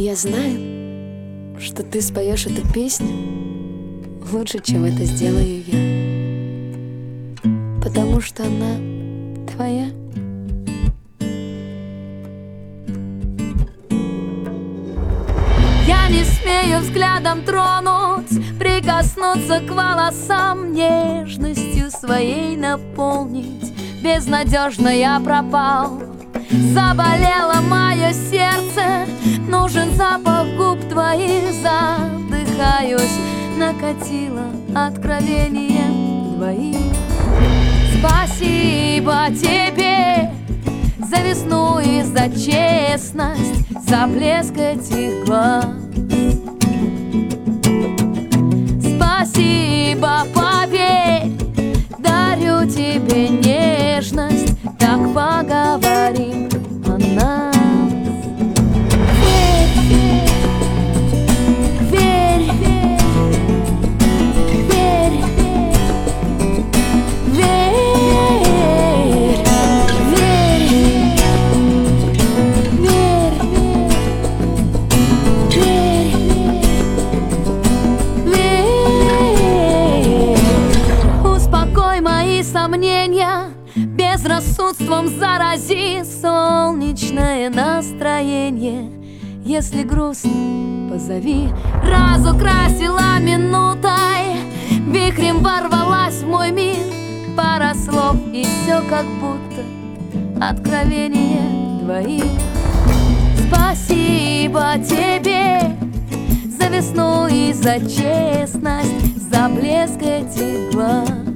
Я знаю, что ты споешь эту песню лучше, чем это сделаю я, потому что она твоя. Я не смею взглядом тронуть, прикоснуться к волосам, нежностью своей наполнить. Безнадежно я пропал, заболело мое сердце, нужен запах губ твоих, задыхаюсь, накатило откровение двоих. Спасибо тебе за весну и за честность, за блеск этих глаз. Спасибо, поверь, дарю тебе нежность, так поговорим о нас. Верь, верь, верь, верь, верь, успокой мои сомнения, безрассудством зарази солнечное настроение. Если грустно, позови. Разукрасила минутой, вихрем ворвалась в мой мир, пара слов и все как будто откровение двоих. Спасибо тебе за весну и за честность, за блеск этих глаз.